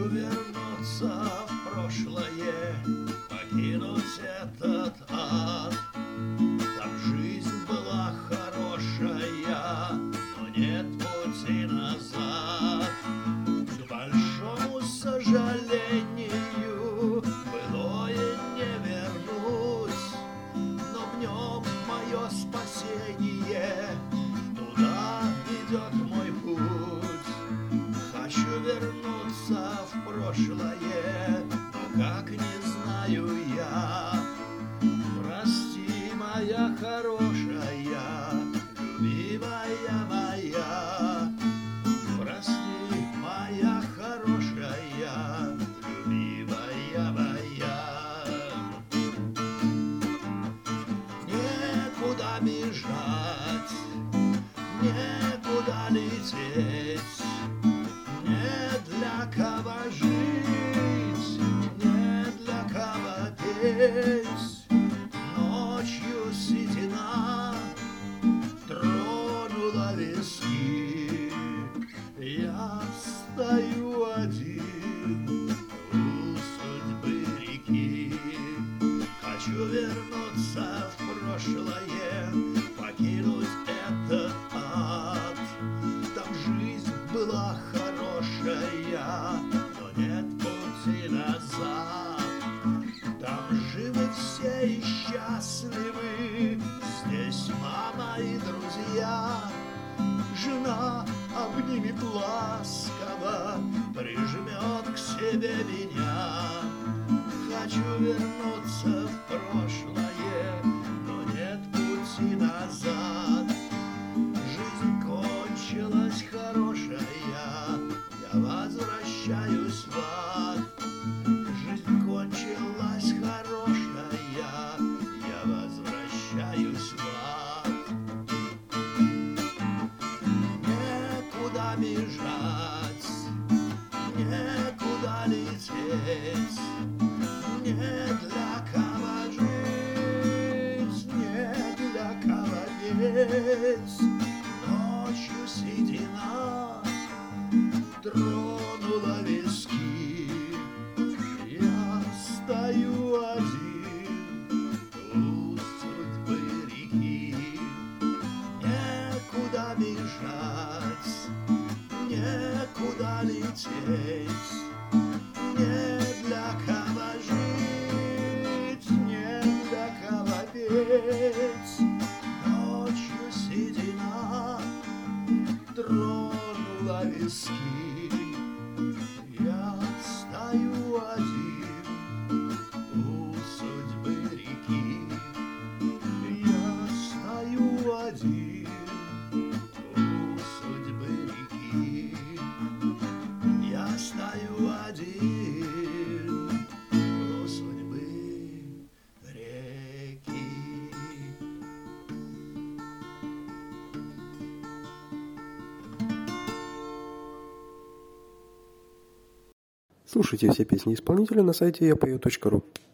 вернуться в прошлое, покинуть этот ад. Там жизнь была хорошая, но нет пути назад. К большому сожалению, былое не вернуть, но в нем мое спасение, туда ведет мой путь. Хочу вернуться в прошлое, но как не знаю я. Прости, моя хорошая, любимая моя. Прости, моя хорошая, любимая моя. Некуда бежать, некуда лететь, не для кого жить, не для кого петь. Ночью седина тронула виски, я стою один у судьбы реки. Хочу вернуться в прошлое, покинуть этот ад. Там жизнь была хорошая, но нет пути назад. Там живы все и счастливы, здесь мама и друзья. Жена обнимет ласково, прижмет к себе меня. Хочу вернуться в прошлое, но нет пути назад. Жизнь кончилась хорошая, я возвращаюсь в ад. Жизнь кончилась хорошая, я возвращаюсь в ад. Некуда бежать, некуда лететь, не для кого жить, не для кого петь. Ночью седина тронула виски, я стою один у судьбы реки. Некуда бежать, некуда лететь, не для кого жить, не для кого петь. Ночью седина тронула виски, я стою один у судьбы реки. Я стою один у судьбы реки. Я стою один у судьбы реки. Слушайте все песни исполнителя на сайте yapою.ru.